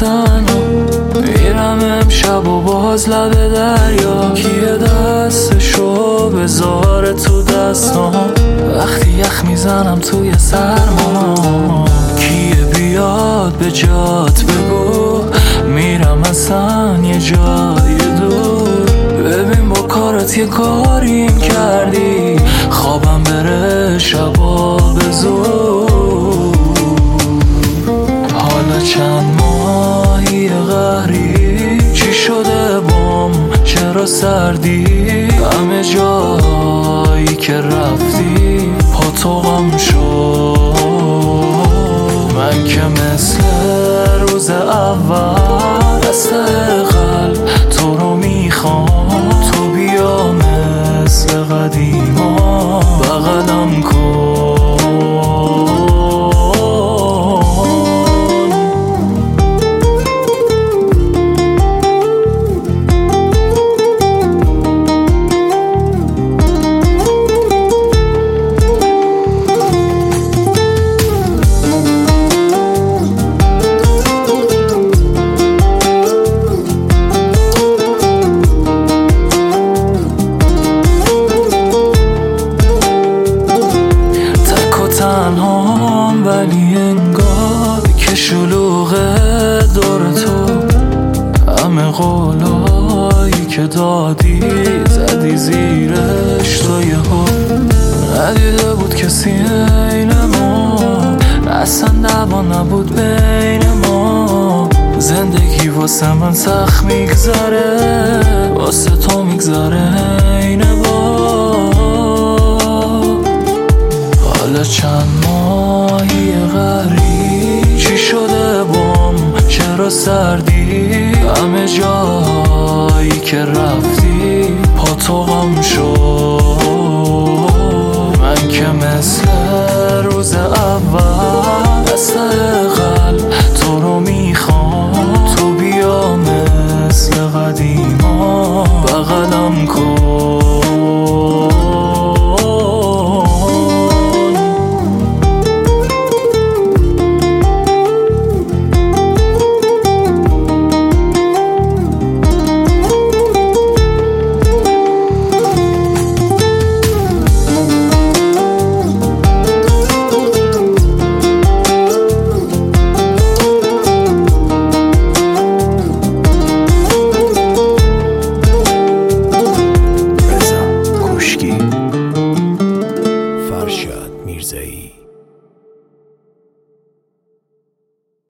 تنها میرم امشب و باز لب دریا، کیه دستشو بذاره تو دستام وقتی یخ میزنم توی سرما، کیه بیاد به جات بگو میرم اصلا یه جای دور، ببین با کارت یه کاریم کردی خوابم بره شبا به زور. حالا چند ماهی قهری چی شده بام، چرا سردی همه جایی که رفتی پا تو غم شد، من که مثل روز اول دست قلب تو رو میخوام، تو بیا مثل قدیما بغلم کن. ولی انگار که شلوغه دور تو، همه قولایی که دادی زدی زیرش تو یهو، ندیده بود کسی عین ما، اصلا دعوا نبود بین ما، زندگی واسه من سخت میگذره واسه تو میگذره عین با. حالا چند ماهی قهری چی شده بام، چرا سردی همه جایی که رفتی پا تو غم شد، من که مثل روز اول دست قلب تو رو میخوام، تو بیا مثل قدیما بغلم کن. فرشاد میرزایی.